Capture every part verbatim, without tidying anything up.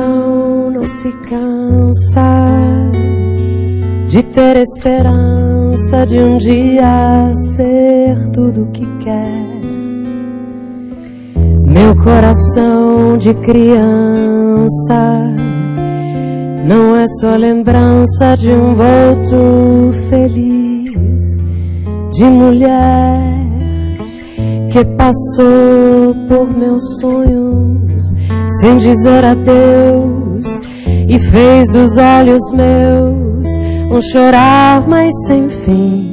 coração não se cansa de ter esperança de um dia ser tudo o que quer. Meu coração de criança não é só lembrança de um volto feliz de mulher que passou por meus sonhos sem dizer adeus e fez dos olhos meus um chorar mas sem fim.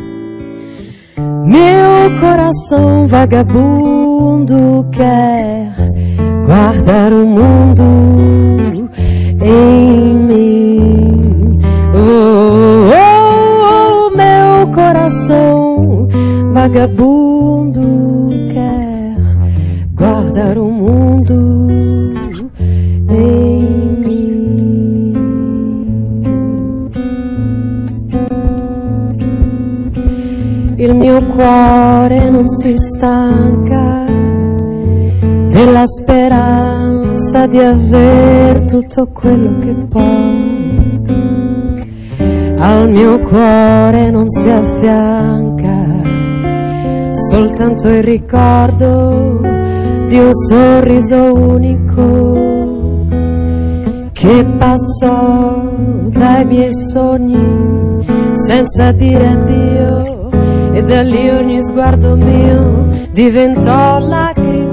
Meu coração vagabundo quer guardar o mundo em mim. Oh, oh, oh, meu coração vagabundo quer guardar o mundo em mim. Il mio cuore non si stanca della speranza di aver tutto quello che può. Al mio cuore non si affianca soltanto il ricordo di un sorriso unico che passò dai miei sogni senza dire addio, e da lì ogni sguardo mio diventò lacrima.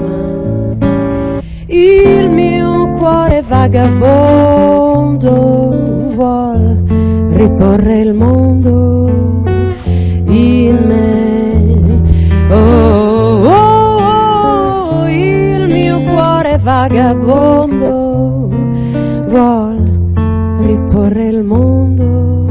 Il mio cuore vagabondo vuol riporre il mondo in me. Oh, oh, oh, il mio cuore vagabondo vuol riporre il mondo